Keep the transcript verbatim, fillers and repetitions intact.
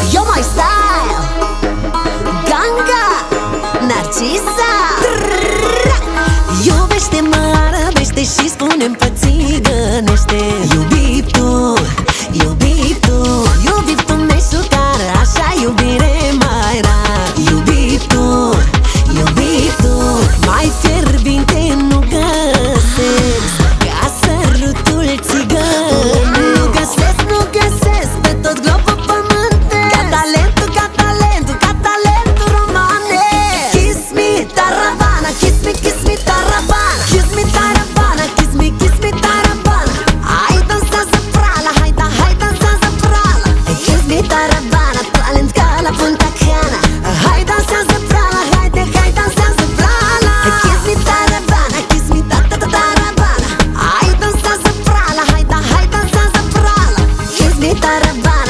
Yo my style, Ganga, Narcisa. Iubește-mă, arăbește și spune-mi că țigănește. Iubit-o, iubit-o, iubit-o meșucară, așa iubire mai rar. Iubit-o, iubit-o, mai fierbinte nu găsesc ca sărutul țigănesc. Nu găsesc, nu găsesc pe tot globul pământesc ca talentul, ca talentul, ca talentul romanesc. Kiss me, Tarabana, kiss me, kiss me, Tarabana, kiss me, Tarabana, kiss me, kiss me, Tarabana. Hai dansează prala, hai da, hai dansează prala. Kiss me, Tarabana, talent ca la Punta Cana. Hai dansează prala, haide, hai dansează prala. Kiss me, Tarabana, kiss me, ta ta ta Tarabana. Hai dansează prala, hai da, hai dansează prala. Kiss me, Tarabana.